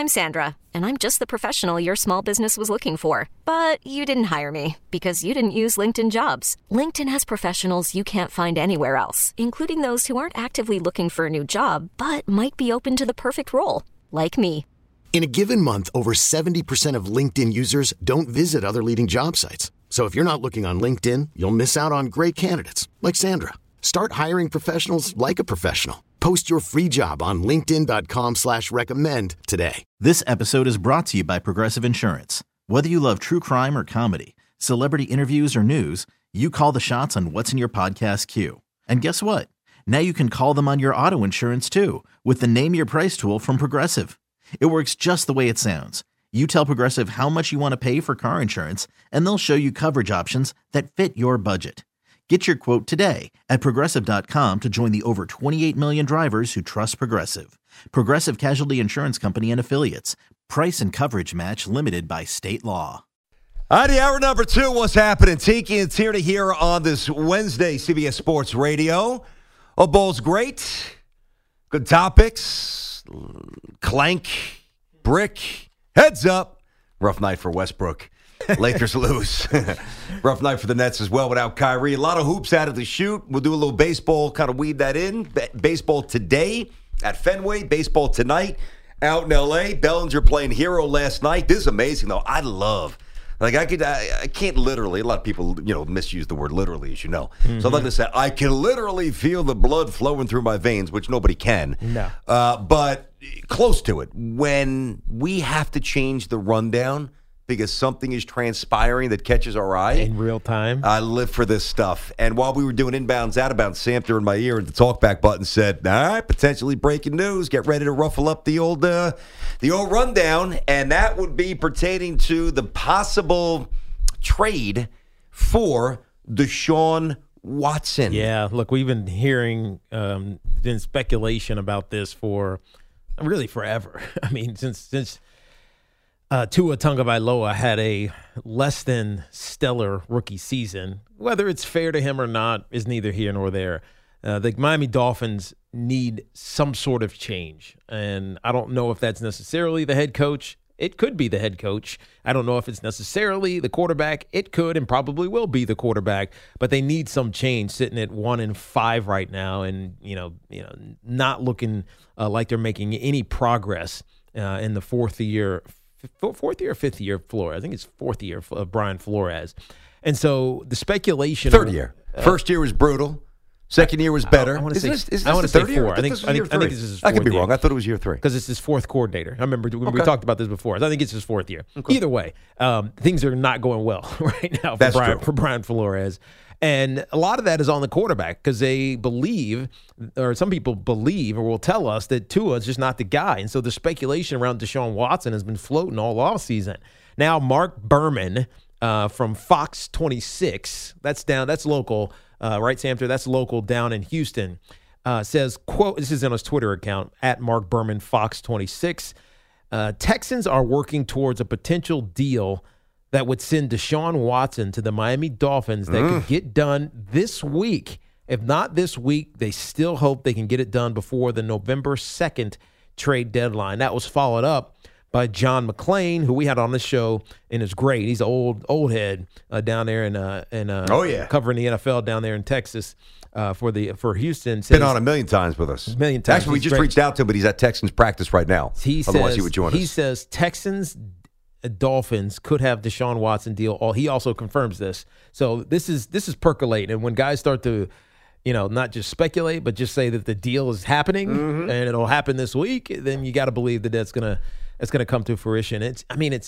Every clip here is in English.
I'm Sandra, and I'm just the professional your small business was looking for. But you didn't hire me because you didn't use LinkedIn Jobs. LinkedIn has professionals you can't find anywhere else, including those who aren't actively looking for a new job, but might be open to the perfect role, like me. In a given month, over 70% of LinkedIn users don't visit other leading job sites. So if you're not looking on LinkedIn, you'll miss out on great candidates like Sandra. Start hiring professionals like a professional. Post your free job on linkedin.com/recommend today. This episode is brought to you by Progressive Insurance. Whether you love true crime or comedy, celebrity interviews or news, you call the shots on what's in your podcast queue. And guess what? Now you can call them on your auto insurance too with the Name Your Price tool from Progressive. It works just the way it sounds. You tell Progressive how much you want to pay for car insurance, and they'll show you coverage options that fit your budget. Get your quote today at Progressive.com to join the over 28 million drivers who trust Progressive. Progressive Casualty Insurance Company and Affiliates. Price and coverage match limited by state law. All righty, hour number 2, what's happening? Tiki is here to hear on this Wednesday, CBS Sports Radio. Oh, Bowl's great. Good topics. Clank, brick, heads up. Rough night for Westbrook. Lakers lose. Rough night for the Nets as well without Kyrie. A lot of hoops out of the shoot. We'll do a little baseball, kind of weave that in. Baseball today at Fenway. Baseball tonight out in L.A. Bellinger playing hero last night. This is amazing, though. I can't literally. A lot of people, misuse the word literally, as you know. Mm-hmm. So I'd like to say, I can literally feel the blood flowing through my veins, which nobody can. No. But close to it. When we have to change the rundown because something is transpiring that catches our eye. In real time. I live for this stuff. And while we were doing inbounds, out of bounds, Samter in my ear, the talkback button said, all right, potentially breaking news. Get ready to ruffle up the old rundown. And that would be pertaining to the possible trade for Deshaun Watson. Yeah, look, we've been hearing been speculation about this for really forever. I mean, since Tua Tagovailoa had a less than stellar rookie season. Whether it's fair to him or not is neither here nor there. The Miami Dolphins need some sort of change, and I don't know if that's necessarily the head coach. It could be the head coach. I don't know if it's necessarily the quarterback. It could and probably will be the quarterback, but they need some change. Sitting at 1-5 right now, and not looking like they're making any progress in the fourth year or fifth year of Flores. I think it's fourth year of Brian Flores. And so the speculation. Third year. First year was brutal. Second year was better. I want to say third year? four. I think this is his fourth year. I could be wrong. I thought it was year 3. Because it's his fourth coordinator. I remember we talked about this before. I think it's his fourth year. Okay. Either way, things are not going well right now for Brian Flores. And a lot of that is on the quarterback because they believe, or some people believe, or will tell us that Tua is just not the guy. And so the speculation around Deshaun Watson has been floating all offseason. Now, Mark Berman from Fox 26, that's local, right, Samter? That's local down in Houston, says, quote, this is on his Twitter account, at Mark Berman, Fox 26, Texans are working towards a potential deal that would send Deshaun Watson to the Miami Dolphins that could get done this week. If not this week, they still hope they can get it done before the November 2nd trade deadline. That was followed up by John McClain, who we had on the show and is great. He's an old head down there covering the NFL down there in Texas for Houston. Been on a million times with us. Actually, we just reached out to him, but he's at Texans practice right now. Otherwise, he would join us. He says Texans Dolphins could have Deshaun Watson deal. He also confirms this. So this is percolating. And when guys start to, not just speculate, but just say that the deal is happening and it'll happen this week, then you got to believe that that's gonna come to fruition. It's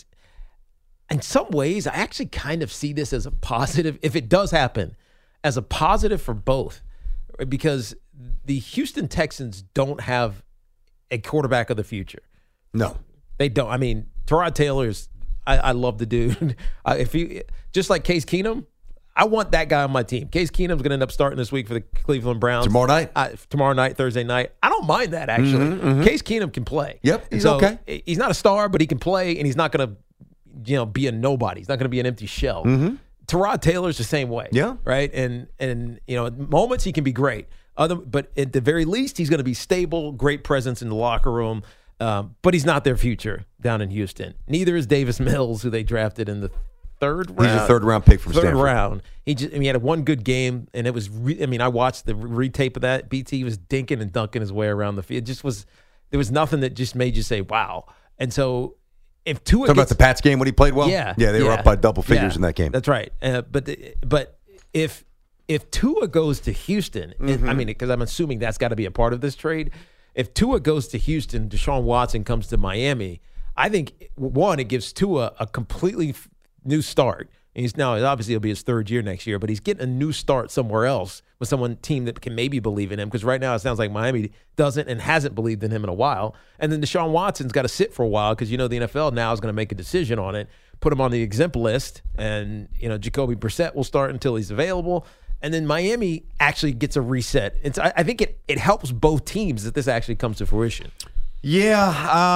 in some ways I actually kind of see this as a positive if it does happen, as a positive for both, because the Houston Texans don't have a quarterback of the future. No, they don't. I mean, Tyrod Taylor's, I love the dude. Just like Case Keenum, I want that guy on my team. Case Keenum's going to end up starting this week for the Cleveland Browns. Tomorrow night? Thursday night. I don't mind that, actually. Case Keenum can play. Yep, he's okay. He's not a star, but he can play, and he's not going to be a nobody. He's not going to be an empty shell. Tyrod Taylor's the same way. Yeah. Right? And at moments he can be great. But at the very least, he's going to be stable, great presence in the locker room. But he's not their future down in Houston. Neither is Davis Mills, who they drafted in the third round. He's a third-round pick from Stanford. Third round. He had one good game, and it was. I watched the retape of that. BT was dinking and dunking his way around the field. It just was. There was nothing that just made you say, "Wow." And so, if Tua about the Pats game when he played well, they were up by double figures in that game. That's right. But if Tua goes to Houston, because I'm assuming that's got to be a part of this trade. If Tua goes to Houston, Deshaun Watson comes to Miami. I think it gives Tua a completely new start. And obviously it'll be his third year next year, but he's getting a new start somewhere else with team that can maybe believe in him, because right now it sounds like Miami doesn't and hasn't believed in him in a while. And then Deshaun Watson's got to sit for a while, because the NFL now is going to make a decision on it, put him on the exempt list, and Jacoby Brissett will start until he's available. And then Miami actually gets a reset. I think it helps both teams that this actually comes to fruition. Yeah,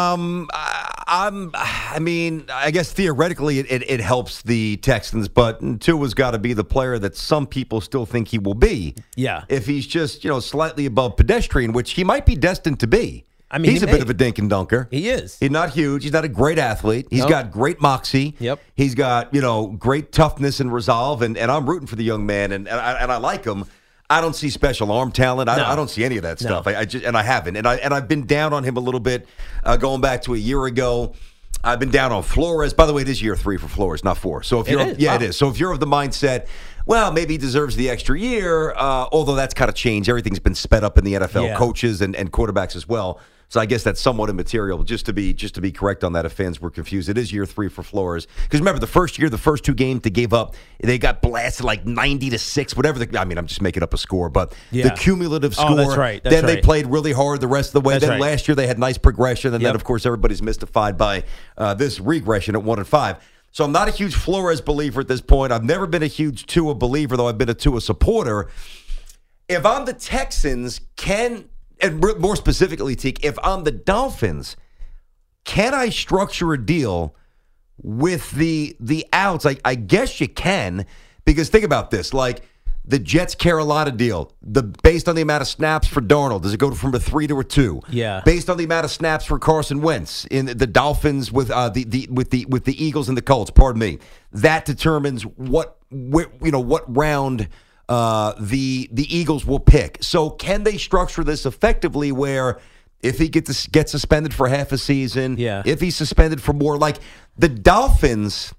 I guess theoretically it helps the Texans, but Tua's got to be the player that some people still think he will be. Yeah. If he's just, slightly above pedestrian, which he might be destined to be. He's a bit of a dink and dunker. He is. He's not huge. He's not a great athlete. He's got great moxie. Yep. He's got, great toughness and resolve, and I'm rooting for the young man, and I like him. I don't see special arm talent. I don't see any of that stuff. I haven't. And I've been down on him a little bit going back to a year ago. I've been down on Flores. By the way, it is year 3 for Flores, not 4. So if you're it is. So if you're of the mindset, well, maybe he deserves the extra year, although that's kind of changed. Everything's been sped up in the NFL, coaches and quarterbacks as well. So I guess that's somewhat immaterial. Just to be correct on that, if fans were confused, it is year 3 for Flores. Because remember, the first 2 games they gave up, they got blasted like 90-6, whatever. I'm just making up a score, but the cumulative score. That's right. Then they played really hard the rest of the way. Then last year they had nice progression, and then of course everybody's mystified by this regression at 1-5. So I'm not a huge Flores believer at this point. I've never been a huge Tua believer, though I've been a Tua supporter. If I'm the Texans, and more specifically, Teak, if I'm the Dolphins, can I structure a deal with the outs? I guess you can, because think about this. Like the Jets-Carolina deal, based on the amount of snaps for Darnold, does it go from a 3 to a 2? Yeah. Based on the amount of snaps for Carson Wentz in the Dolphins with the Eagles and the Colts, pardon me, that determines what round the Eagles will pick. So can they structure this effectively where if he gets suspended for half a season, if he's suspended for more, like the Dolphins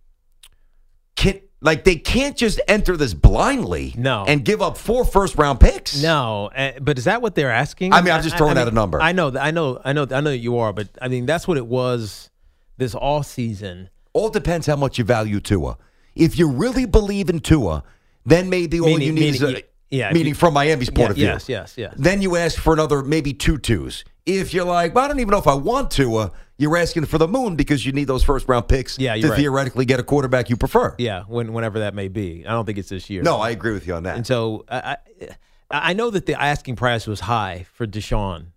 they can't just enter this blindly and give up 4 first-round picks. No, but is that what they're asking? I'm just throwing out a number. I know you are, but that's what it was this all season. All depends how much you value Tua. If you really believe in Tua, then maybe all you need is meaning from Miami's point of view. Yes. Then you ask for another maybe 2 2s. If you're like, well, I don't even know if I want Tua, you're asking for the moon because you need those first-round picks to theoretically get a quarterback you prefer. Yeah, whenever that may be. I don't think it's this year. No, I agree with you on that. And so I know that the asking price was high for Deshaun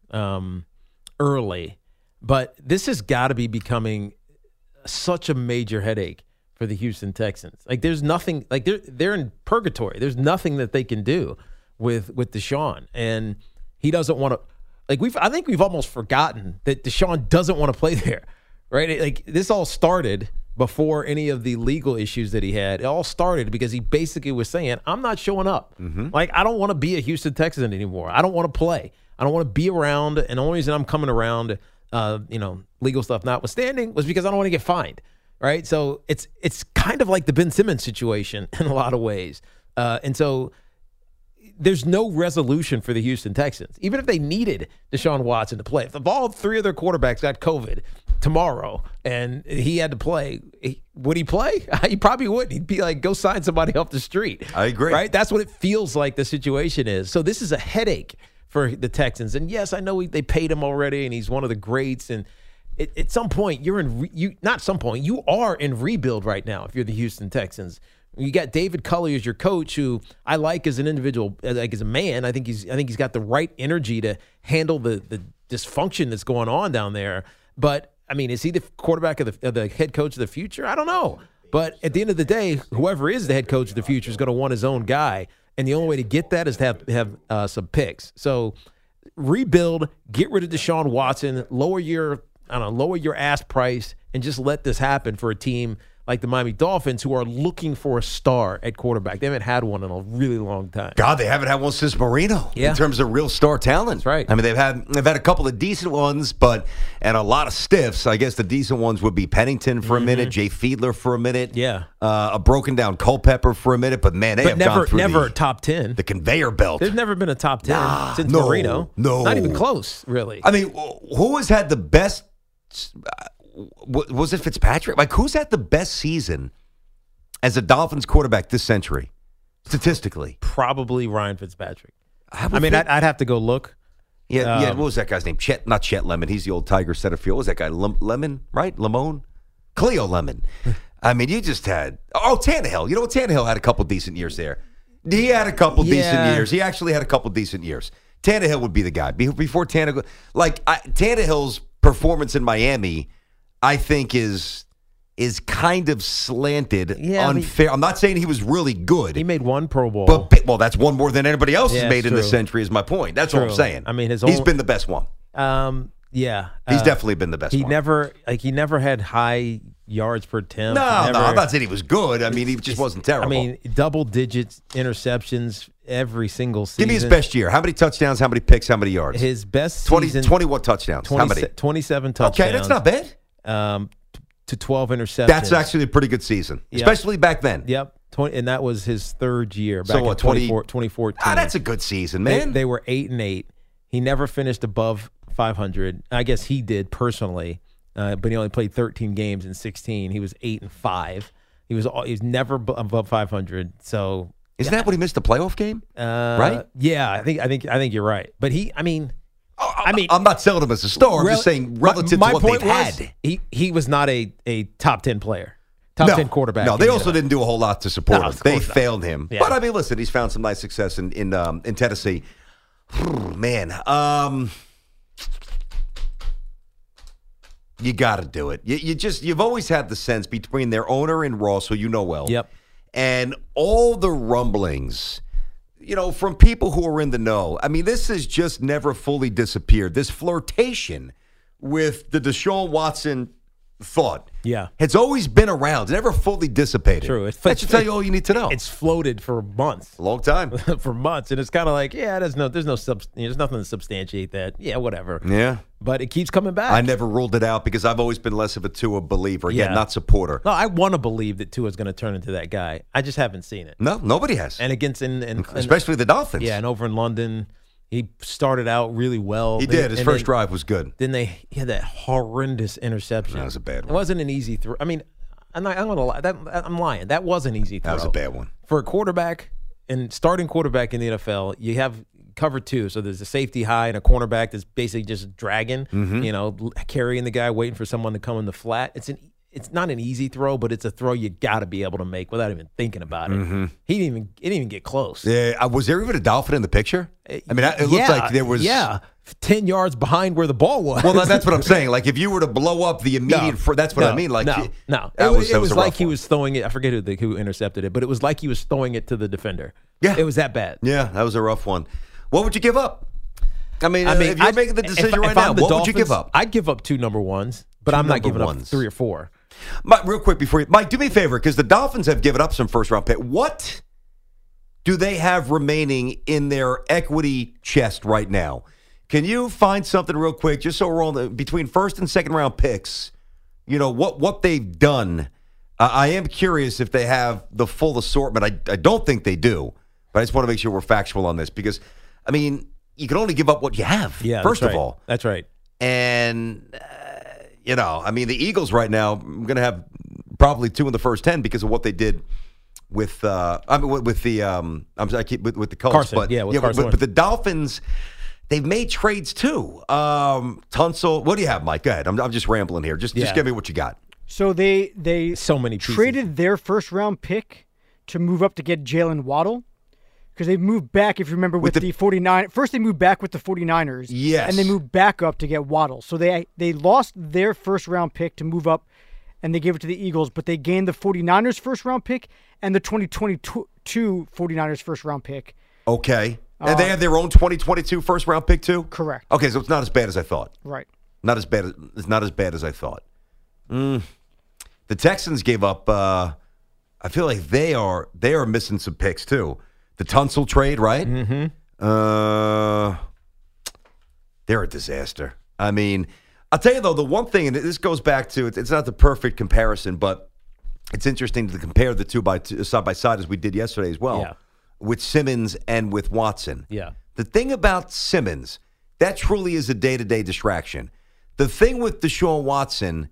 early, but this has got to be becoming such a major headache for the Houston Texans. Like there's nothing, like they're in purgatory. There's nothing that they can do with Deshaun, and he doesn't want to. I think we've almost forgotten that Deshaun doesn't want to play there, right? Like this all started before any of the legal issues that he had. It all started because he basically was saying, "I'm not showing up. Like I don't want to be a Houston Texan anymore. I don't want to play. I don't want to be around. And the only reason I'm coming around, legal stuff notwithstanding, was because I don't want to get fined." Right, so it's kind of like the Ben Simmons situation in a lot of ways, and so there's no resolution for the Houston Texans. Even if they needed Deshaun Watson to play, if all 3 of their quarterbacks got COVID tomorrow and he had to play, would he play? He probably wouldn't. He'd be like, go sign somebody off the street. I agree. Right, that's what it feels like the situation is. So this is a headache for the Texans, and yes, I know they paid him already, and he's one of the greats, and. At some point, you are in rebuild right now if you're the Houston Texans. You got David Culley as your coach, who I like as an individual, like as a man. I think he's got the right energy to handle the dysfunction that's going on down there. But, is he the quarterback of the head coach of the future? I don't know. But at the end of the day, whoever is the head coach of the future is going to want his own guy. And the only way to get that is to have some picks. So rebuild, get rid of Deshaun Watson, lower your ask price, and just let this happen for a team like the Miami Dolphins, who are looking for a star at quarterback. They haven't had one in a really long time. God, they haven't had one since Marino in terms of real star talent. That's right. I mean, they've had a couple of decent ones, and a lot of stiffs. I guess the decent ones would be Pennington for a minute, Jay Fiedler for a minute, a broken down Culpepper for a minute. But man, they have gone through never a top 10. The conveyor belt. There's never been a top 10 since Marino. No, not even close, really. I mean, who has had the best? Was it Fitzpatrick? Like, who's had the best season as a Dolphins quarterback this century, statistically? Probably Ryan Fitzpatrick. I'd have to go look. Yeah. What was that guy's name? Not Chet Lemon. He's the old Tiger center field. What was that guy? Lemon, right? Lemon? Cleo Lemon. I mean, you just had Tannehill. You know what? Tannehill had a couple decent years there. He had a couple decent years. He actually had a couple decent years. Tannehill would be the guy before Tannehill. Tannehill's performance in Miami, I think, is kind of slanted, unfair. I'm not saying he was really good. He made one Pro Bowl. But that's one more than anybody else has made in this century, is my point. That's what I'm saying. I mean, he's been the best one. He's definitely been the best one. He never had high yards per attempt. No, I'm not saying he was good. I mean, he just wasn't terrible. I mean, double digits interceptions every single season. Give me his best year. How many touchdowns, how many picks, how many yards? His best 20 what touchdowns? How many? 27 touchdowns. Okay, that's not bad. To 12 interceptions. That's actually a pretty good season, especially back then. Yep. And that was his third year, back in 2014. That's a good season, man. They were 8-8. He never finished above 500. I guess he did personally, but he only played 13 games in 16. He was 8-5. He was never above 500. So isn't that when he missed the playoff game? Right? Yeah, I think you're right. But I'm not selling him as a star. I'm just saying relative to what they've had. He was not a top 10 player. Top 10 quarterback. No, they also didn't do a whole lot to support him. They failed him. Yeah. But I mean, listen, he's found some nice success in Tennessee. Man, you got to do it. You've always had the sense between their owner and Ross, who you know well, and all the rumblings, from people who are in the know. I mean, this has just never fully disappeared. This flirtation with the Deshaun Watson thought has always been around, never fully dissipated. True. That should tell you all you need to know. It's floated for months. A long time. For months. And it's kind of like, there's nothing to substantiate that. Yeah, whatever. Yeah. But it keeps coming back. I never ruled it out because I've always been less of a Tua believer. Again, not supporter. No, I want to believe that Tua's going to turn into that guy. I just haven't seen it. No, nobody has. And especially the Dolphins. Yeah, and over in London, he started out really well. He did. His first drive was good. Then he had that horrendous interception. That was a bad one. It wasn't an easy throw. I mean, I'm going to lie. I'm lying. That was an easy throw. That was a bad one. For a quarterback and starting quarterback in the NFL, you have cover two. So there's a safety high and a cornerback that's basically just dragging, carrying the guy, waiting for someone to come in the flat. It's not an easy throw, but it's a throw you got to be able to make without even thinking about it. Mm-hmm. He didn't even get close. Yeah, was there even a Dolphin in the picture? I mean, it looked like there was. Yeah, 10 yards behind where the ball was. Well, that's what I'm saying. Like, if you were to blow up the immediate, that's what I mean. Like, no. It was like he was throwing it. I forget who intercepted it, but it was like he was throwing it to the defender. Yeah, it was that bad. Yeah, that was a rough one. What would you give up? I mean, if you're making the decision right now, what would you give up? I'd give up 2 number ones, but I'm not giving up 3 or 4. Real quick before Mike, do me a favor, because the Dolphins have given up some first-round pick. What do they have remaining in their equity chest right now? Can you find something real quick, just so we're on between first and second-round picks, what they've done? I am curious if they have the full assortment. I don't think they do, but I just want to make sure we're factual on this because, I mean, you can only give up what you have, first of all. That's right. And... I mean, the Eagles right now are going to have probably 2 in the first 10 because of what they did with the Colts. Carson, but Carson. But the Dolphins, they've made trades too. Tunsil, what do you have, Mike? Go ahead. I'm just rambling here. Just give me what you got. So they so many pieces. Traded their first round pick to move up to get Jalen Waddle. Because they moved back, if you remember, with the 49ers. First, they moved back with the 49ers. Yes. And they moved back up to get Waddle. So they lost their first-round pick to move up, and they gave it to the Eagles. But they gained the 49ers' first-round pick and the 2022 49ers' first-round pick. Okay. And they have their own 2022 first-round pick, too? Correct. Okay, so it's not as bad as I thought. Right. It's not as bad as I thought. The Texans gave up. I feel like they are missing some picks too. The Tunsil trade, right? Mm-hmm. They're a disaster. I mean, I'll tell you though, the one thing, and this goes back to it's not the perfect comparison, but it's interesting to compare the two side by side as we did yesterday as well. Yeah. With Simmons and with Watson. Yeah. The thing about Simmons, that truly is a day-to-day distraction. The thing with Deshaun Watson,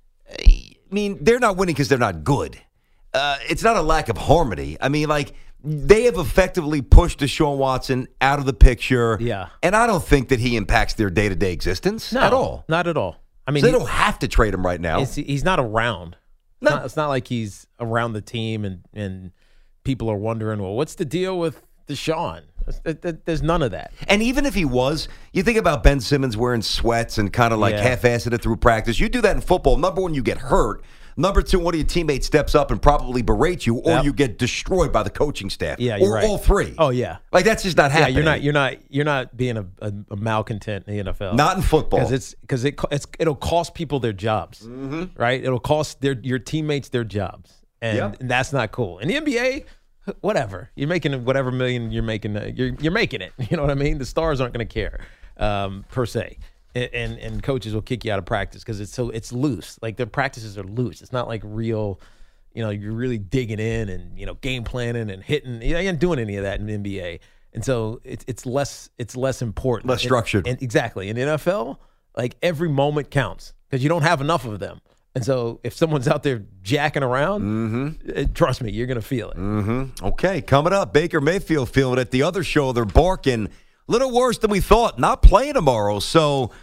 I mean, they're not winning because they're not good. It's not a lack of harmony. I mean, like, they have effectively pushed Deshaun Watson out of the picture. Yeah. And I don't think that he impacts their day-to-day existence at all. Not at all. I mean, so they don't have to trade him right now. He's not around. No. It's not like he's around the team and people are wondering, well, what's the deal with Deshaun? There's none of that. And even if he was, you think about Ben Simmons wearing sweats and kind of like half-assing it through practice. You do that in football. Number one, you get hurt. Number two, one of your teammates steps up and probably berates you, or you get destroyed by the coaching staff. Yeah, you're or right. all three. Oh yeah, like that's just not happening. Yeah, you're not being a malcontent in the NFL. Not in football, because it'll cost people their jobs, right? It'll cost your teammates their jobs, and that's not cool. In the NBA, whatever you're making, whatever million you're making, you're making it. You know what I mean? The stars aren't going to care per se. And coaches will kick you out of practice because it's loose. Like their practices are loose. It's not like real, you're really digging in and game planning and hitting. You ain't doing any of that in the NBA, and so it's less important, less structured. And exactly in the NFL, like every moment counts because you don't have enough of them. And so if someone's out there jacking around, trust me, you're gonna feel it. Okay, coming up, Baker Mayfield feeling it. The other show, they're barking. A little worse than we thought. Not playing tomorrow, so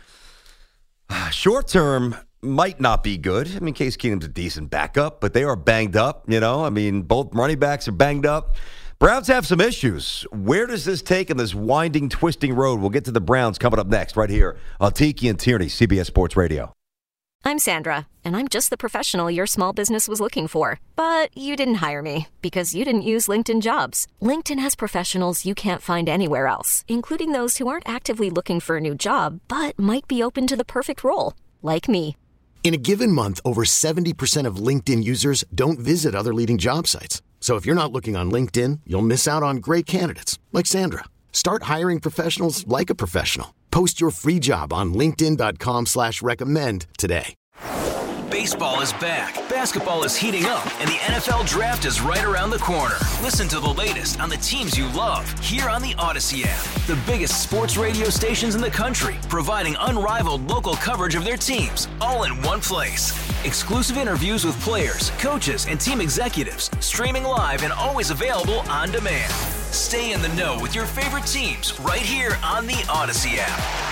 short term might not be good. I mean, Case Keenum's a decent backup, but they are banged up. I mean, both running backs are banged up. Browns have some issues. Where does this take in this winding, twisting road? We'll get to the Browns coming up next right here on Tiki and Tierney, CBS Sports Radio. I'm Sandra, and I'm just the professional your small business was looking for. But you didn't hire me because you didn't use LinkedIn Jobs. LinkedIn has professionals you can't find anywhere else, including those who aren't actively looking for a new job, but might be open to the perfect role, like me. In a given month, over 70% of LinkedIn users don't visit other leading job sites. So if you're not looking on LinkedIn, you'll miss out on great candidates like Sandra. Start hiring professionals like a professional. Post your free job on linkedin.com/recommend today. Baseball is back, basketball is heating up, and the NFL Draft is right around the corner. Listen to the latest on the teams you love here on the Odyssey app. The biggest sports radio stations in the country, providing unrivaled local coverage of their teams, all in one place. Exclusive interviews with players, coaches, and team executives, streaming live and always available on demand. Stay in the know with your favorite teams right here on the Odyssey app.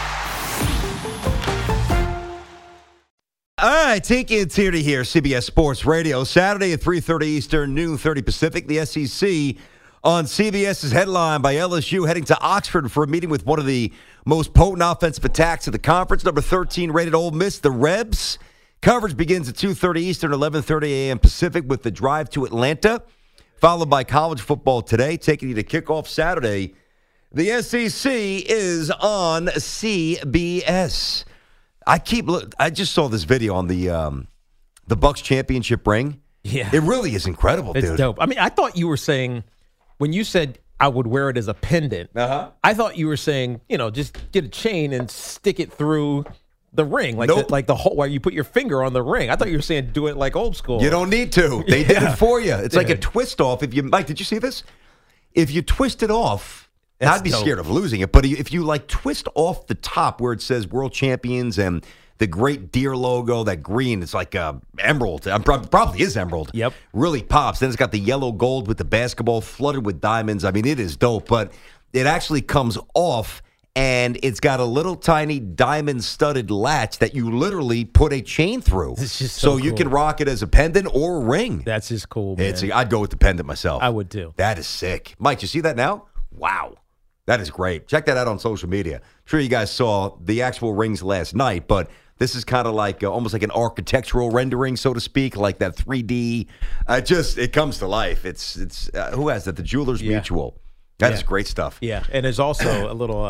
All right, Tiki and Tierney here, CBS Sports Radio. Saturday at 3:30 Eastern, noon 30 Pacific. The SEC on CBS is headlined by LSU heading to Oxford for a meeting with one of the most potent offensive attacks of the conference. Number 13 rated Ole Miss, the Rebs. Coverage begins at 2:30 Eastern, 11:30 a.m. Pacific with the drive to Atlanta, followed by college football today, taking you to kickoff Saturday. The SEC is on CBS. I just saw this video on the Bucks championship ring. Yeah. It really is incredible, dude. It's dope. I mean, I thought you were saying, when you said I would wear it as a pendant, I thought you were saying, just get a chain and stick it through the ring, like the hole where you put your finger on the ring. I thought you were saying do it like old school. You don't need to. They did it for you. It's like a twist off. Mike, did you see this? If you twist it off, I'd be scared of losing it. But if you twist off the top where it says World Champions and the great deer logo, that green, it's like emerald. Probably is emerald. Yep. Really pops. Then it's got the yellow gold with the basketball flooded with diamonds. I mean, it is dope. But it actually comes off, and it's got a little tiny diamond-studded latch that you literally put a chain through. It's just so you cool. can rock it as a pendant or a ring. That's just cool, man. I'd go with the pendant myself. I would too. That is sick. Mike, you see that now? Wow. That is great. Check that out on social media. I'm sure you guys saw the actual rings last night, but this is kind of like almost like an architectural rendering, so to speak, like that 3D. It comes to life. It's who has that? The Jewelers Mutual. That is great stuff. Yeah, and there's also a little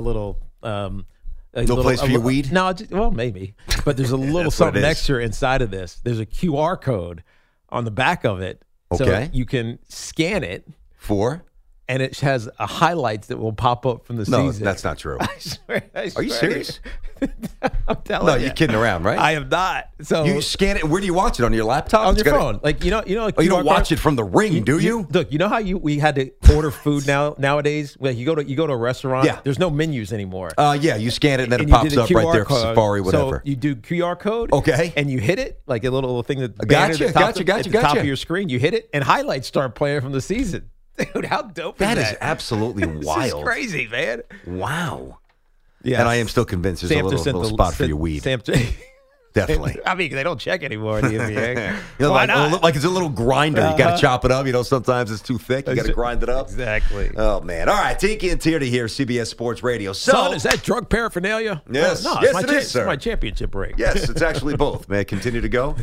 place for your weed? No, well, maybe. But there's a little something extra inside of this. There's a QR code on the back of it. Okay. So you can scan it. For? And it has a highlights that will pop up from the season. No, that's not true. I swear. Are you serious? I'm telling you. No, you're kidding around, right? I am not. So you scan it. Where do you watch it? On your laptop? On your phone. Like you know. Oh, you don't watch it from the ring, do you? Look, you know how we had to order food nowadays? Well, you go to a restaurant. Yeah. There's no menus anymore. Yeah, you scan it and then it pops up right there for Safari, whatever. So you do QR code. Okay. And you hit it like a little thing that Gotcha. at the top of your screen. You hit it and highlights start playing from the season. Dude, how dope is that? That is absolutely wild. This is crazy, man. Wow. Yeah. And I am still convinced there's a little spot for your weed. Definitely. I mean, they don't check anymore in the NBA. Why not? Like it's a little grinder. You got to chop it up. Sometimes it's too thick. You got to grind it up. Exactly. Oh, man. All right. Tiki and Tierney here, CBS Sports Radio. Son, is that drug paraphernalia? Yes. No, yes, it is, sir. It's my championship break. Yes, it's actually both. May I continue to go?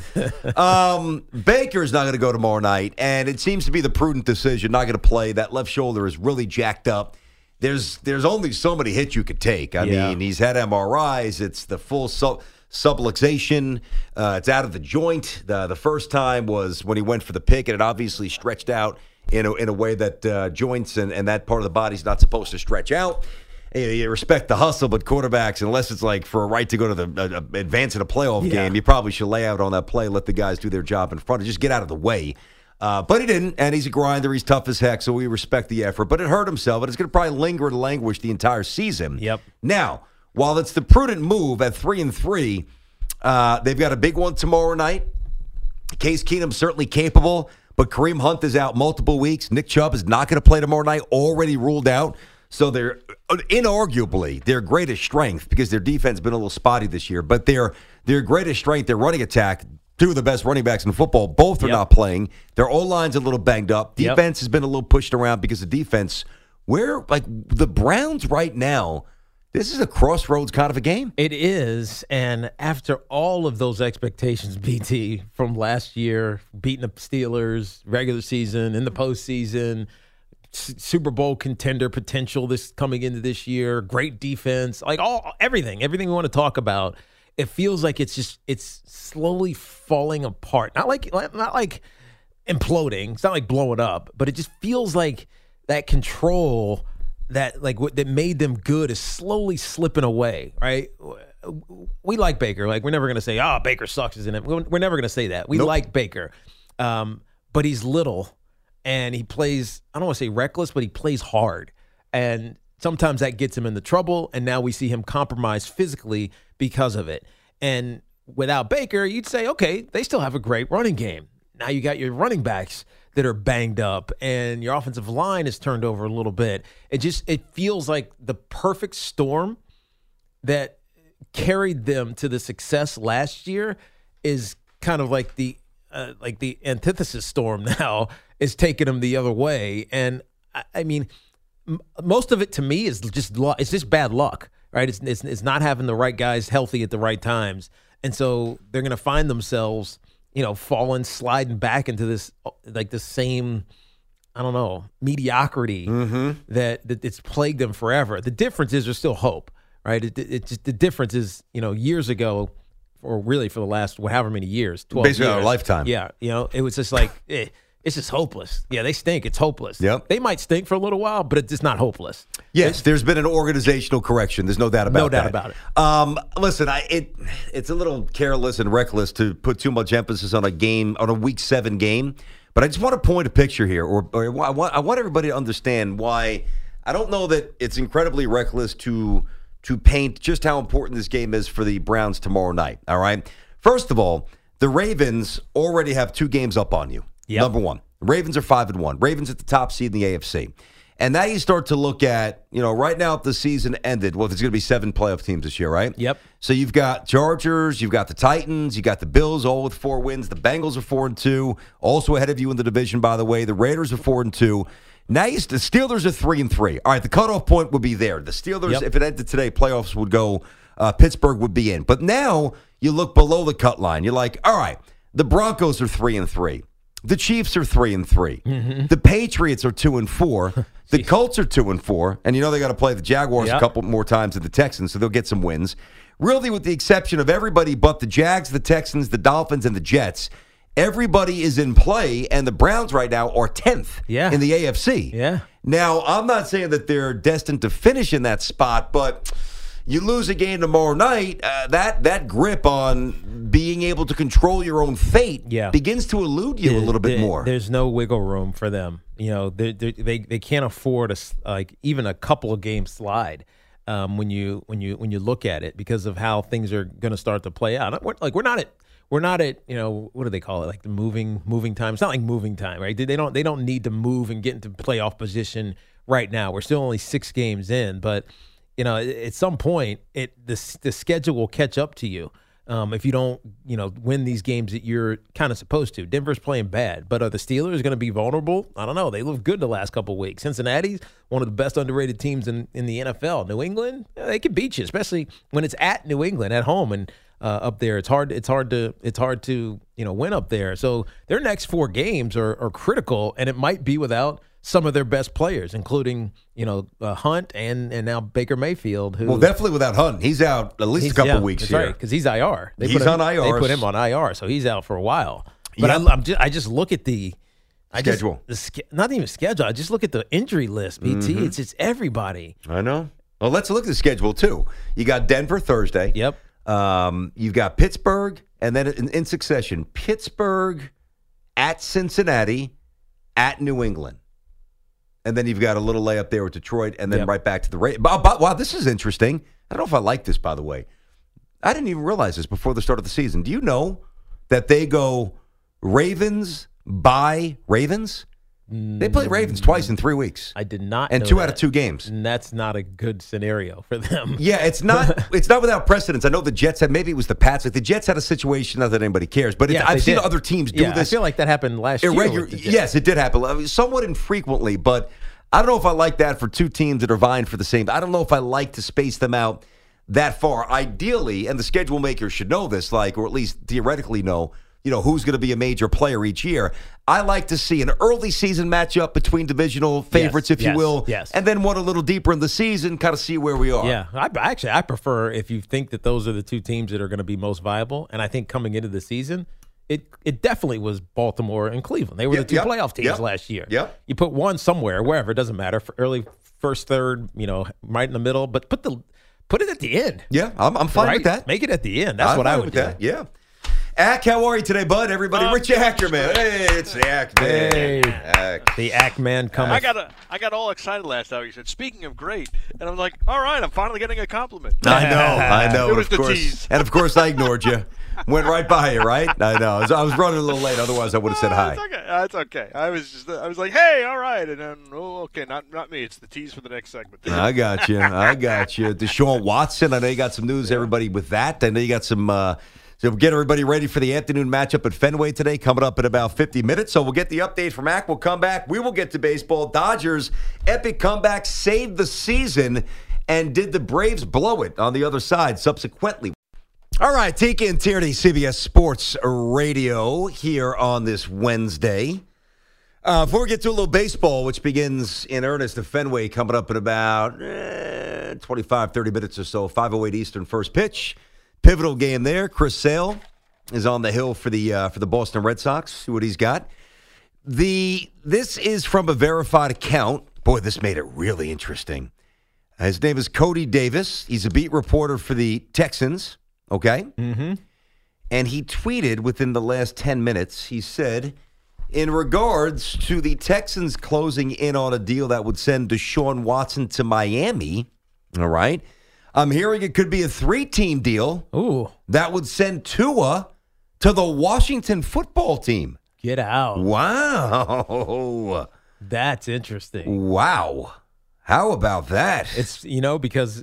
Baker's not going to go tomorrow night, and it seems to be the prudent decision, not going to play. That left shoulder is really jacked up. There's only so many hits you could take. I mean, he's had MRIs. It's the full subluxation. It's out of the joint. The first time was when he went for the pick, and it obviously stretched out in a way that joints and that part of the body's not supposed to stretch out. You respect the hustle, but quarterbacks, unless it's like for a right to go to the advance in a playoff game, you probably should lay out on that play, let the guys do their job in front, and just get out of the way. But he didn't, and he's a grinder. He's tough as heck, so we respect the effort. But it hurt himself, and it's going to probably linger and languish the entire season. Yep. Now, while it's the prudent move at 3-3, they've got a big one tomorrow night. Case Keenum's certainly capable, but Kareem Hunt is out multiple weeks. Nick Chubb is not going to play tomorrow night, already ruled out. So they're inarguably their greatest strength, because their defense has been a little spotty this year, but their greatest strength, their running attack, two of the best running backs in football, both are not playing. Their O-line's a little banged up. Defense has been a little pushed around because of defense. Where, like, the Browns right now, this is a crossroads kind of a game. It is, and after all of those expectations, BT, from last year, beating the Steelers, regular season, in the postseason, Super Bowl contender potential this coming into this year, great defense, like everything we want to talk about. It feels like it's slowly falling apart. Not like imploding. It's not like blowing up, but it just feels like that control that made them good is slowly slipping away, right? We like Baker. Like, we're never going to say, Baker sucks, isn't it? We're never going to say that. We like Baker. But he's little, and he plays, I don't want to say reckless, but he plays hard. And sometimes that gets him into trouble, and now we see him compromised physically because of it. And without Baker, you'd say, okay, they still have a great running game. Now you got your running backs that are banged up, and your offensive line is turned over a little bit. It feels like the perfect storm that carried them to the success last year is kind of like the antithesis storm now is taking them the other way. And I mean, most of it to me is just bad luck, right? It's not having the right guys healthy at the right times, and so they're going to find themselves, sliding back into this the same, I don't know, mediocrity that it's plagued them forever. The difference is there's still hope, right? The difference is, years ago, or really for the last however many years, 12 basically years, our lifetime. Yeah, it was just like it's just hopeless. Yeah, they stink. It's hopeless. Yep. They might stink for a little while, but it's just not hopeless. Yes, there's been an organizational correction. There's no doubt about that. No doubt about it. Listen, it's a little careless and reckless to put too much emphasis on a Week 7 game, but I just want to point a picture here, or I want everybody to understand why. I don't know that it's incredibly reckless to paint just how important this game is for the Browns tomorrow night. All right. First of all, the Ravens already have 2 games up on you. Yep. Number one, the Ravens are 5-1. Ravens at the top seed in the AFC. And now you start to look at, right now if the season ended, there's going to be 7 playoff teams this year, right? Yep. So you've got Chargers, you've got the Titans, you got the Bills, all with 4 wins. The Bengals are 4-2, also ahead of you in the division, by the way. The Raiders are 4-2. Now the Steelers are 3-3. All right, the cutoff point would be there. The Steelers, if it ended today, playoffs would go, Pittsburgh would be in. But now you look below the cut line. You're like, all right, the Broncos are 3-3. The Chiefs are 3-3. Mm-hmm. The Patriots are 2-4. The Colts are 2-4. And you know they got to play the Jaguars a couple more times than the Texans, so they'll get some wins. Really, with the exception of everybody but the Jags, the Texans, the Dolphins, and the Jets, everybody is in play, and the Browns right now are 10th in the AFC. Yeah. Now, I'm not saying that they're destined to finish in that spot, but you lose a game tomorrow night, that grip on being able to control your own fate begins to elude you a little bit more. There's no wiggle room for them. You know, they can't afford even a couple of game slide. When you look at it, because of how things are going to start to play out. We're not at what do they call it, like the moving time. It's not like moving time, right? They don't need to move and get into playoff position right now. We're still only 6 games in, but at some point the schedule will catch up to you. If you don't, win these games that you're kind of supposed to. Denver's playing bad, but are the Steelers going to be vulnerable? I don't know. They look good the last couple of weeks. Cincinnati's one of the best underrated teams in the NFL. New England, they can beat you, especially when it's at New England at home and up there. It's hard to win up there. So their next 4 games are critical, and it might be without some of their best players, including Hunt and now Baker Mayfield. Who, well, definitely without Hunt, he's out at least a couple weeks that's here. Right, because he's IR. He's on IR. They put him on IR, so he's out for a while. But I just look at the schedule. Not even schedule. I just look at the injury list. BT, it's everybody. I know. Well, let's look at the schedule too. You got Denver Thursday. Yep. You've got Pittsburgh, and then in succession, Pittsburgh, at Cincinnati, at New England. And then you've got a little layup there with Detroit, and then right back to the Ravens. Wow, this is interesting. I don't know if I like this, by the way. I didn't even realize this before the start of the season. Do you know that they go Ravens by Ravens? They play Ravens twice in 3 weeks. I did not and know 2 that. out of 2 games. And that's not a good scenario for them. Yeah, it's not without precedence. I know the Jets had, maybe it was the Pats. Like the Jets had a situation, not that anybody cares, but I've seen other teams do this. I feel like that happened last year. Yes, it did happen. Somewhat infrequently, but I don't know if I like that for 2 teams that are vying for the same. I don't know if I like to space them out that far. Ideally, and the schedule makers should know this, or at least theoretically know, who's going to be a major player each year. I like to see an early season matchup between divisional favorites, if you will, and then one a little deeper in the season, kind of see where we are. Yeah, I prefer if you think that those are the 2 teams that are going to be most viable, and I think coming into the season, it definitely was Baltimore and Cleveland. They were the 2 playoff teams last year. Yep. You put one somewhere, wherever, it doesn't matter, for early, first, third, right in the middle, but put it at the end. Yeah, I'm fine with that. Make it at the end. That's what I would do. That. Yeah. Ack, how are you today, bud? Everybody, Rich Ackerman. Hey, it's the Ack Man. Hey, the Ack Man coming. I got all excited last hour. You said, "Speaking of great," and I'm like, "All right, I'm finally getting a compliment." I know. It was the tease. And of course, I ignored you. Went right by you, right? I know. I was running a little late. Otherwise, I would have said hi. It's okay. I was like, "Hey, all right," and then, okay, not me. It's the tease for the next segment. I got you. Deshaun Watson. I know you got some news. Everybody with that. I know you got some. So get everybody ready for the afternoon matchup at Fenway today, coming up in about 50 minutes. So we'll get the update from Mac. We'll come back. We will get to baseball. Dodgers, epic comeback, saved the season, and did the Braves blow it on the other side subsequently? All right, Tiki and Tierney, CBS Sports Radio here on this Wednesday. Before we get to a little baseball, which begins in earnest at Fenway, coming up in about 25, 30 minutes or so, 5:08 Eastern, first pitch. Pivotal game there. Chris Sale is on the hill for the Boston Red Sox. See what he's got. This is from a verified account. Boy, this made it really interesting. His name is Cody Davis. He's a beat reporter for the Texans. Okay? Mm-hmm. And he tweeted within the last 10 minutes, he said, in regards to the Texans closing in on a deal that would send Deshaun Watson to Miami, all right, I'm hearing it could be a 3-team deal. Ooh. That would send Tua to the Washington football team. Get out. Wow. That's interesting. Wow. How about that? It's, because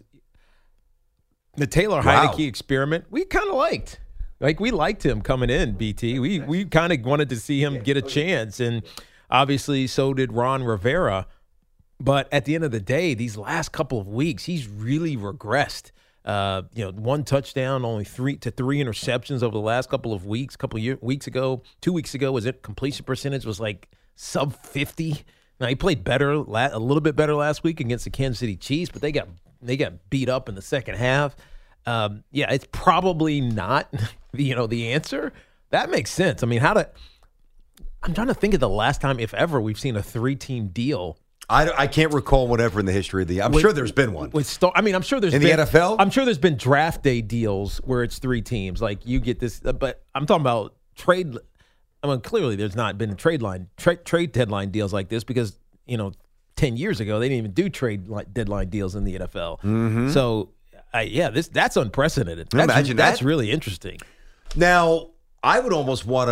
the Taylor Heineke experiment, we kind of liked. Like, we liked him coming in, BT. We kind of wanted to see him get a chance, and obviously so did Ron Rivera. But at the end of the day, these last couple of weeks, he's really regressed. One touchdown, only 3 interceptions over the last couple of weeks. 2 weeks ago, was it completion percentage was like sub 50. Now he played better, a little bit better last week against the Kansas City Chiefs, but they got beat up in the second half. It's probably not the answer. That makes sense. I mean, I'm trying to think of the last time, if ever, we've seen a 3-team deal. I can't recall whatever in the history of I'm sure there's been one. I'm sure there's in been, the NFL. I'm sure there's been draft day deals where it's 3 teams. Like you get this, but I'm talking about trade. I mean, clearly there's not been trade deadline deals like this because 10 years ago they didn't even do trade deadline deals in the NFL. Mm-hmm. So, that's unprecedented. Imagine that's really interesting. Now, I would almost want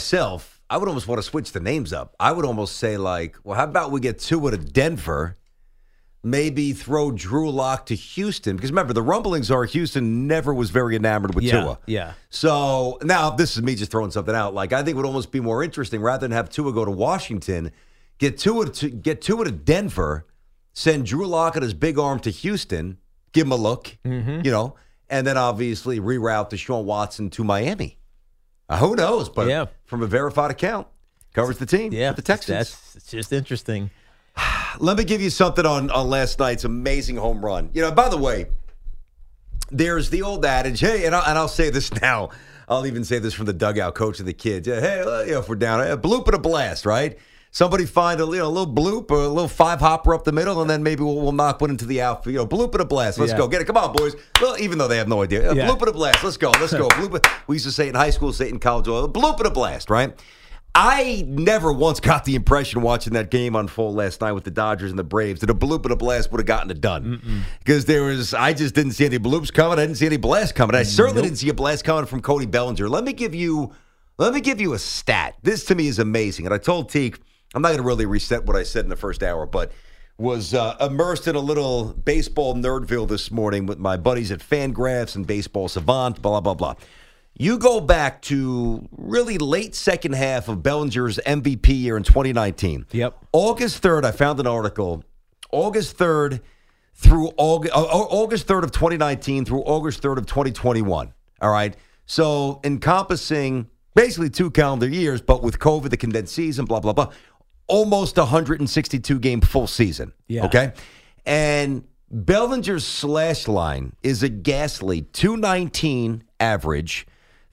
to switch the names up. I would almost say, like, well, how about we get Tua to Denver, maybe throw Drew Lock to Houston? Because remember, the rumblings are Houston never was very enamored with Tua. Yeah. So now this is me just throwing something out. Like, I think it would almost be more interesting rather than have Tua go to Washington, get Tua to Denver, send Drew Lock and his big arm to Houston, give him a look, and then obviously reroute Deshaun Watson to Miami. Who knows? But from a verified account, covers the team. Yeah, the Texans. It's just interesting. Let me give you something on last night's amazing home run. By the way, there's the old adage, hey, and I'll say this now. I'll even say this from the dugout, coaching the kids. Hey, if we're down, a bloop and a blast, right? Somebody find a little bloop or a little 5-hopper up the middle, and then maybe we'll knock one into the outfield. Bloop and a blast. Let's go. Get it. Come on, boys. Well, even though they have no idea. Bloop and a blast. Let's go. Bloop. We used to say it in high school, say it in college. Bloop and a blast, right? I never once got the impression watching that game unfold last night with the Dodgers and the Braves that a bloop and a blast would have gotten it done. Because I just didn't see any bloops coming. I didn't see any blasts coming. I certainly didn't see a blast coming from Cody Bellinger. Let me give you a stat. This to me is amazing. And I told Teak, I'm not going to really reset what I said in the first hour, but was immersed in a little baseball nerdville this morning with my buddies at Fangraphs and Baseball Savant, blah, blah, blah. You go back to really late second half of Bellinger's MVP year in 2019. Yep. August 3rd, I found an article. August 3rd through August 3rd of 2019 through August 3rd of 2021. All right. So encompassing basically 2 calendar years, but with COVID, the condensed season, blah, blah, blah. Almost 162-game full season. Yeah. Okay? And Bellinger's slash line is a ghastly 219 average,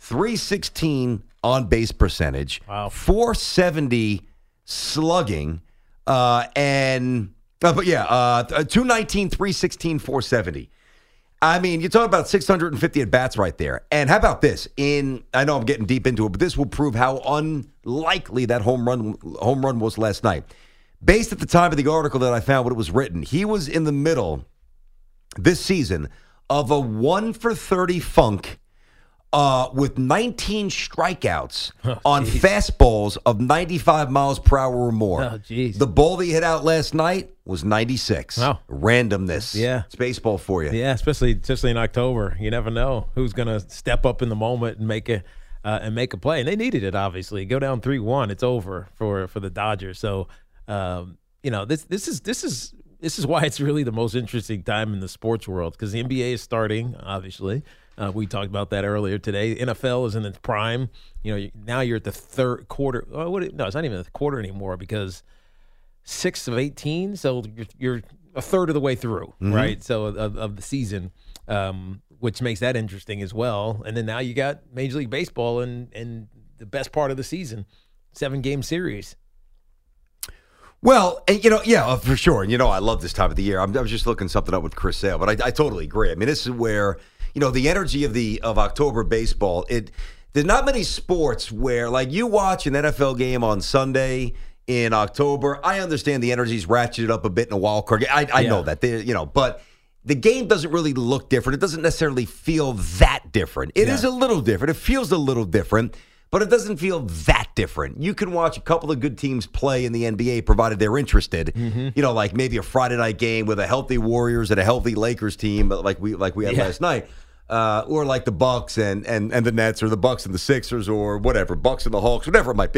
316 on-base percentage, 470 slugging, 219, 316, 470. I mean, you're talking about 650 at-bats right there. And how about this? I know I'm getting deep into it, but this will prove how unlikely that home run was last night. Based at the time of the article that I found when it was written, he was in the middle this season of a 1-for-30 funk with 19 strikeouts on fastballs of 95 miles per hour or more. Oh, geez. The ball that he hit out last night was 96. Wow. Randomness. Yeah. It's baseball for you. Yeah, especially in October. You never know who's going to step up in the moment and make a play. And they needed it, obviously. Go down 3-1, it's over for the Dodgers. So, this is why it's really the most interesting time in the sports world, because the NBA is starting, obviously. We talked about that earlier today. NFL is in its prime. Now you're at the third quarter. No, it's not even the quarter anymore because 6 of 18. So you're a third of the way through, right? So of the season, which makes that interesting as well. And then now you got Major League Baseball and the best part of the season, 7-game series. Well, for sure. And, I love this time of the year. I was just looking something up with Chris Sale, but I totally agree. I mean, this is where, the energy of October baseball, there's not many sports where, like, you watch an NFL game on Sunday in October. I understand the energy's ratcheted up a bit in a wild card game. I know that, but the game doesn't really look different. It doesn't necessarily feel that different. It is a little different. It feels a little different. But it doesn't feel that different. You can watch a couple of good teams play in the NBA, provided they're interested. Like maybe a Friday night game with a healthy Warriors and a healthy Lakers team, like we had last night, or like the Bucks and the Nets, or the Bucks and the Sixers, or whatever, Bucks and the Hawks, whatever it might be.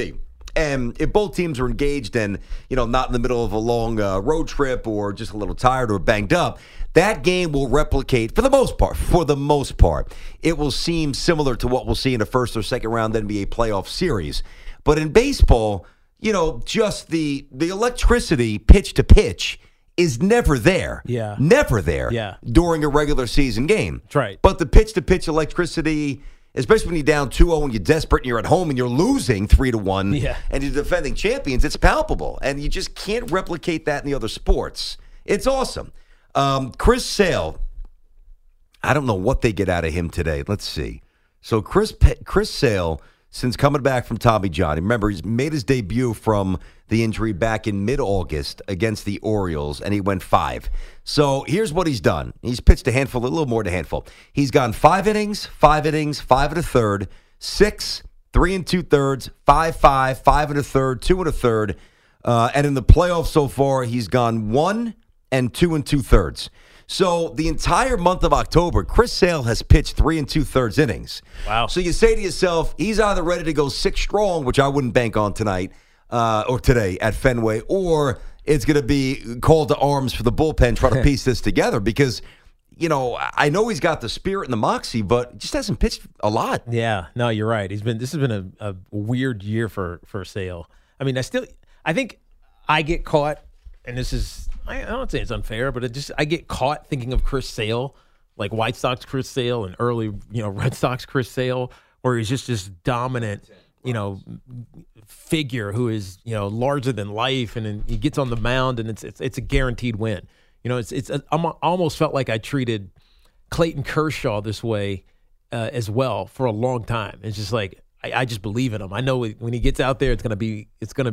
And if both teams are engaged and, not in the middle of a long road trip or just a little tired or banged up, that game will replicate for the most part. It will seem similar to what we'll see in a first or second round NBA playoff series. But in baseball, just the electricity pitch to pitch is never there. Yeah. Never there. Yeah. During a regular season game. That's right. But the pitch to pitch electricity, especially when you're down 2-0 and you're desperate and you're at home and you're losing 3-1 and you're defending champions, it's palpable. And you just can't replicate that in the other sports. It's awesome. Chris Sale, I don't know what they get out of him today. Let's see. So Chris Sale, since coming back from Tommy John, remember he's made his debut from the injury back in mid-August against the Orioles, and he went 5. So here's what he's done. He's pitched a little more than a handful. He's gone 5 innings, 5 1/3, 6, 3 2/3, 5, 5 1/3, 2 1/3. And in the playoffs so far, he's gone 1 and 2 2/3. So the entire month of October, Chris Sale has pitched 3 2/3 innings. Wow. So you say to yourself, he's either ready to go 6 strong, which I wouldn't bank on tonight or today at Fenway, or it's going to be called to arms for the bullpen trying to piece this together because, I know he's got the spirit and the moxie, but just hasn't pitched a lot. Yeah, no, you're right. This has been a weird year for Sale. I mean, I think I get caught, and this is, I don't say it's unfair, but I get caught thinking of Chris Sale, like White Sox Chris Sale and early, Red Sox Chris Sale, where he's just this dominant, figure who is, larger than life, and then he gets on the mound and it's a guaranteed win. I almost felt like I treated Clayton Kershaw this way as well for a long time. It's just like I just believe in him. I know when he gets out there, it's gonna be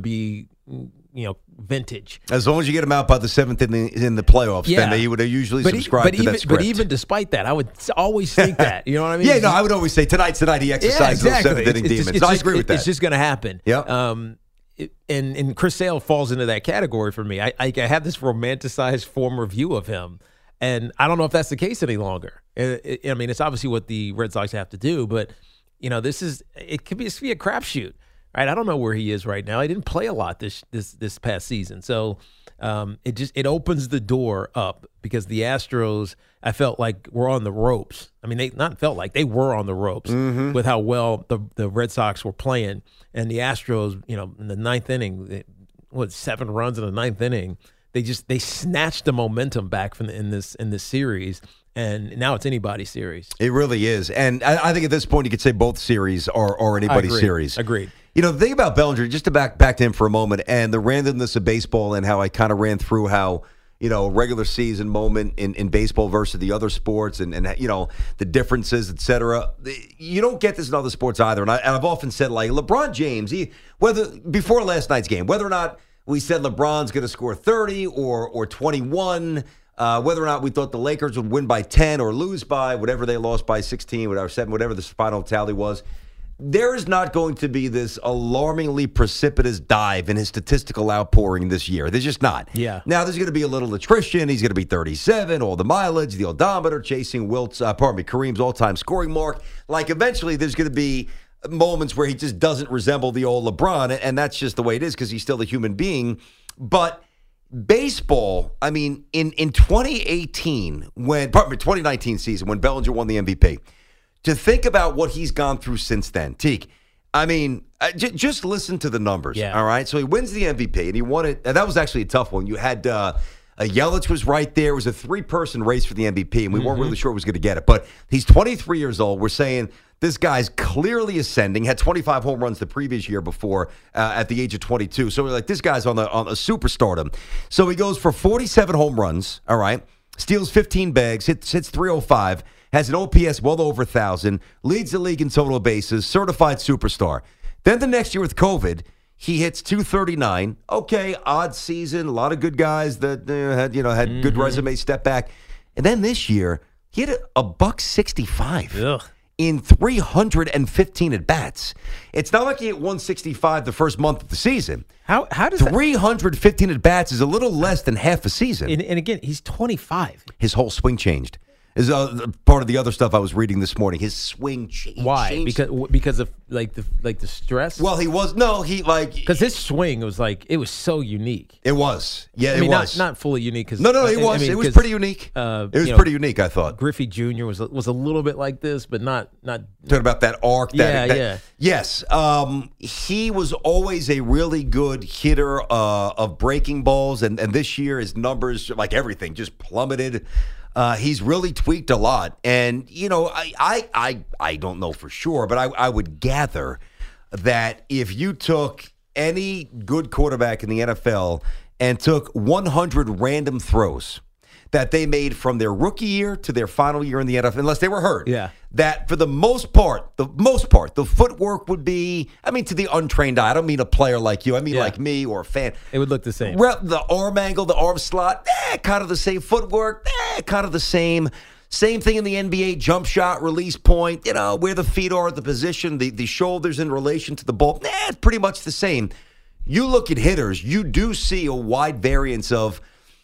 vintage. As long as you get him out by the 7th in the playoffs, then he would have usually subscribed to that script. But even despite that, I would always think that. You know what I mean? Yeah, no, I would always say tonight's the night he exercises those 7th inning demons. I agree with that. It's just going to happen. Yeah. And Chris Sale falls into that category for me. I have this romanticized former view of him, and I don't know if that's the case any longer. I mean, it's obviously what the Red Sox have to do, but it could be a crapshoot. Right, I don't know where he is right now. He didn't play a lot this past season, so it opens the door up because the Astros, I felt like, were on the ropes. I mean, they were on the ropes with how well the Red Sox were playing, and the Astros, in the 9th inning, 7 runs in the 9th inning, they snatched the momentum back in this series. And now it's anybody's series. It really is. And I think at this point you could say both series are anybody's series. Agreed. The thing about Bellinger, just to back to him for a moment, and the randomness of baseball and how I kind of ran through how, regular season moment in baseball versus the other sports and the differences, et cetera. You don't get this in other sports either. And I've often said, like, LeBron James, before last night's game, whether or not we said LeBron's going to score 30 or 21, whether or not we thought the Lakers would win by 10 or lose by whatever they lost by 16, whatever 7, whatever the final tally was, there is not going to be this alarmingly precipitous dive in his statistical outpouring this year. There's just not. Yeah. Now, there's going to be a little attrition. He's going to be 37, all the mileage, the odometer, chasing Kareem's all-time scoring mark. Like, eventually, there's going to be moments where he just doesn't resemble the old LeBron, and that's just the way it is because he's still a human being. But baseball, I mean, in 2019 season, when Bellinger won the MVP, to think about what he's gone through since then, Teak, I mean, just listen to the numbers, all right? So he wins the MVP, and he won it, and that was actually a tough one. You had Yelich was right there. It was a 3-person race for the MVP, and we weren't really sure who was going to get it. But he's 23 years old. We're saying this guy's clearly ascending. Had 25 home runs the previous year before at the age of 22. So we're like, this guy's on a superstardom. So he goes for 47 home runs, all right? Steals 15 bags, hits 305, has an OPS well over 1,000, leads the league in total bases, certified superstar. Then the next year with COVID, he hits 239. Okay, odd season, a lot of good guys that had good resumes step back. And then this year, he hit a $165 in 315 at bats. It's not like he hit 165 the first month of the season. How does 315 at bats is a little less than half a season. And again, he's 25. His whole swing changed. Is part of the other stuff I was reading this morning. His swing changed. Why? Because of like the stress. Well, because his swing was so unique. It was. Yeah, it was not fully unique. No, it was. It was pretty unique. It was pretty unique. I thought Griffey Jr. was a little bit like this, but not. Talking about that arc. Yeah. Yes. He was always a really good hitter of breaking balls, and this year his numbers, like everything, just plummeted. He's really tweaked a lot, and I don't know for sure, but I would gather that if you took any good quarterback in the NFL and took 100 random throws that they made from their rookie year to their final year in the NFL, unless they were hurt, that for the most part, the footwork would be, to the untrained eye, I don't mean a player like you, I mean like me or a fan. It would look the same. The arm angle, the arm slot, kind of the same. Footwork, kind of the same. Same thing in the NBA, jump shot, release point, where the feet are, the position, the shoulders in relation to the ball, it's pretty much the same. You look at hitters, you do see a wide variance of,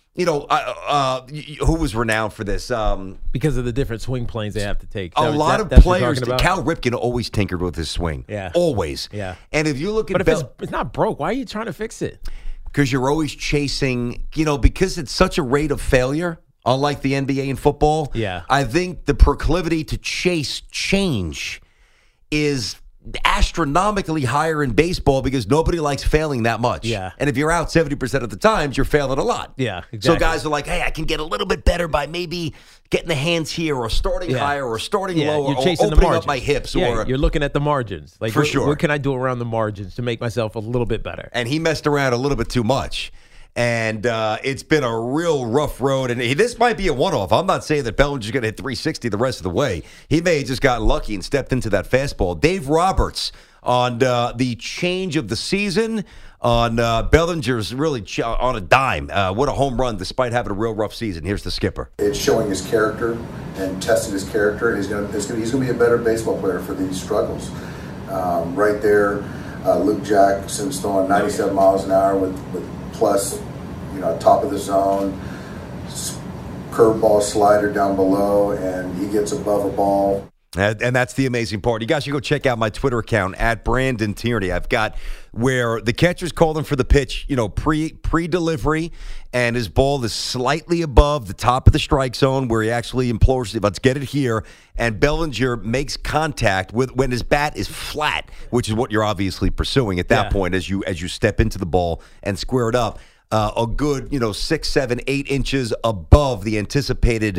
who was renowned for this? Because of the different swing planes they have to take. A lot of players, Cal Ripken always tinkered with his swing. Yeah. Always. Yeah. And if you look at it's not broke, why are you trying to fix it? Because you're always chasing, because it's such a rate of failure, unlike the NBA and football. Yeah. I think the proclivity to chase change is astronomically higher in baseball because nobody likes failing that much. Yeah. And if you're out 70% of the times, you're failing a lot. Yeah, exactly. So guys are like, hey, I can get a little bit better by maybe getting the hands here or starting higher or starting lower you're chasing or opening the up my hips. Yeah, or you're looking at the margins. For sure. What can I do around the margins to make myself a little bit better? And he messed around a little bit too much. And it's been a real rough road. And this might be a one-off. I'm not saying that Bellinger's going to hit 360 the rest of the way. He may have just gotten lucky and stepped into that fastball. Dave Roberts on the change of the season, on Bellinger's really on a dime. What a home run despite having a real rough season. Here's the skipper. It's showing his character and testing his character. He's going to be a better baseball player for these struggles. Right there, Luke Jackson's throwing 97 miles an hour with plus, top of the zone, curveball slider down below, and he gets above a ball. And that's the amazing part. You guys should go check out my Twitter account at Brandon Tierney. I've got where the catcher's called him for the pitch, pre-delivery, and his ball is slightly above the top of the strike zone where he actually implores, let's get it here. And Bellinger makes contact when his bat is flat, which is what you're obviously pursuing at that point as you step into the ball and square it up. A good, 6, 7, 8 inches above the anticipated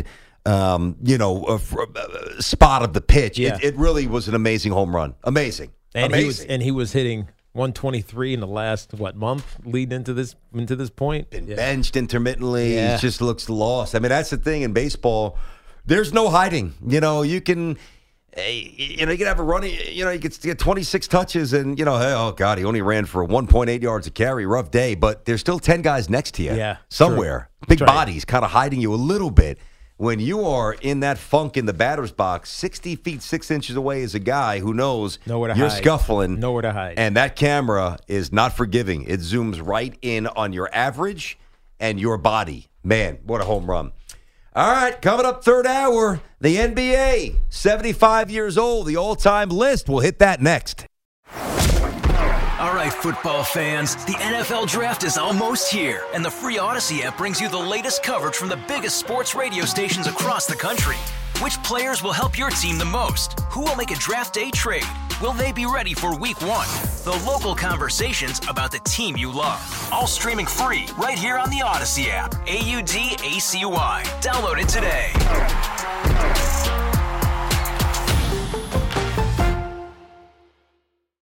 spot of the pitch. Yeah. It really was an amazing home run. Amazing. And amazing. He was hitting 123 in the last month leading into this point. Been benched intermittently. He just looks lost. That's the thing in baseball. There's no hiding. You can have a run. You can get 26 touches, and hey, oh God, he only ran for 1.8 yards a carry. Rough day, but there's still 10 guys next to you. Yeah, somewhere. True. Big bodies kind of hiding you a little bit. When you are in that funk in the batter's box, 60 feet, 6 inches away is a guy who knows you're scuffling. Nowhere to hide. And that camera is not forgiving. It zooms right in on your average and your body. Man, what a home run. All right, coming up third hour, the NBA, 75 years old, the all-time list. We'll hit that next. All right, football fans, the NFL Draft is almost here, and the free Odyssey app brings you the latest coverage from the biggest sports radio stations across the country. Which players will help your team the most? Who will make a draft day trade? Will they be ready for Week 1? The local conversations about the team you love. All streaming free right here on the Odyssey app. AUDACY. Download it today.